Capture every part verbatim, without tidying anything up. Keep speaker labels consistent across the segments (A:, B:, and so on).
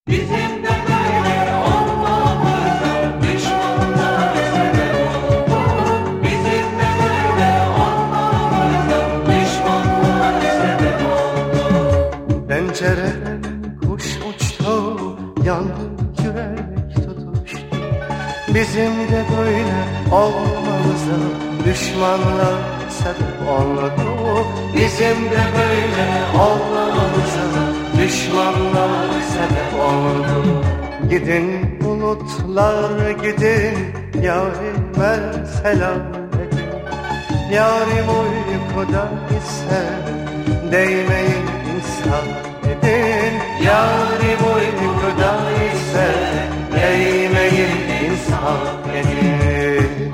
A: Bizim de böyle olmamıza düşmanlar sebep oldu. Bizim de böyle olmamıza düşmanlar sebep oldu.
B: Pencereden kuş uçtu, yandı yürek tutuştu. Bizim de böyle olmamıza düşmanlar sebep oldu. Bizim de böyle olmamıza düşmanlar sebep oldu. Gidin bulutlar gidin, yarime selam edin. Yarim uykuda ise değmeyin insan edin. Yarim uykuda ise değmeyin insan edin.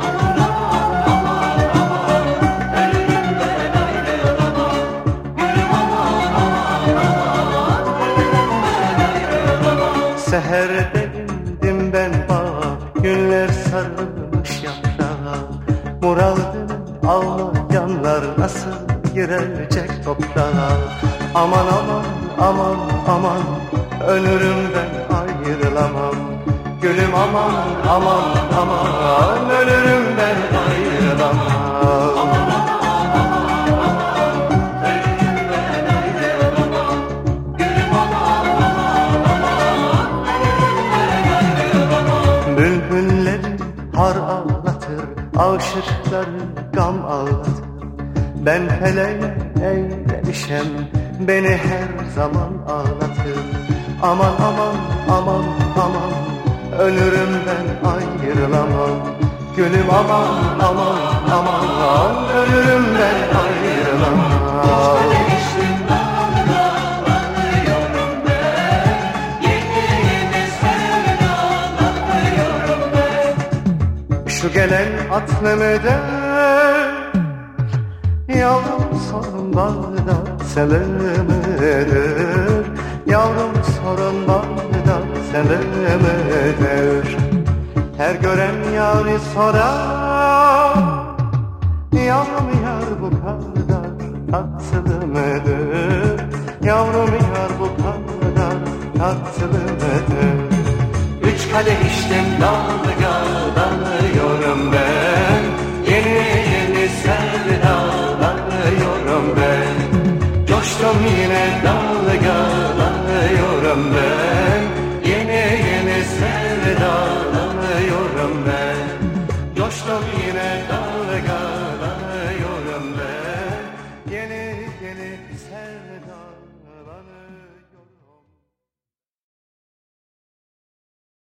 B: Seherde indim ben bağa, günler sarılmış yaprağa. Muradını almayanlar nasıl girecek toprağa? Aman aman aman aman, ölürüm ben ayrılamam. Gülüm aman aman aman, ölürüm ben ayrılamam. Bülbülleri har ağlatır, aşıkları gam ağlatır. Ben feleğe eylemişem, beni her zaman ağlatır. Aman aman aman aman, ölürüm ben ayrılamam. Gülüm aman aman aman, ölürüm ben ayrılamam. Şu gelen at Mehmet'e, yavrum sorun bana sevemedir. Yavrum sorun bana sevemedir. Her gören yâri sorar, yavrum yar bu kadar tatlı mıdır? Yavrum yar bu kadar tatlı mıdır? Üç kadeh içtim dalga dalıyorum ben.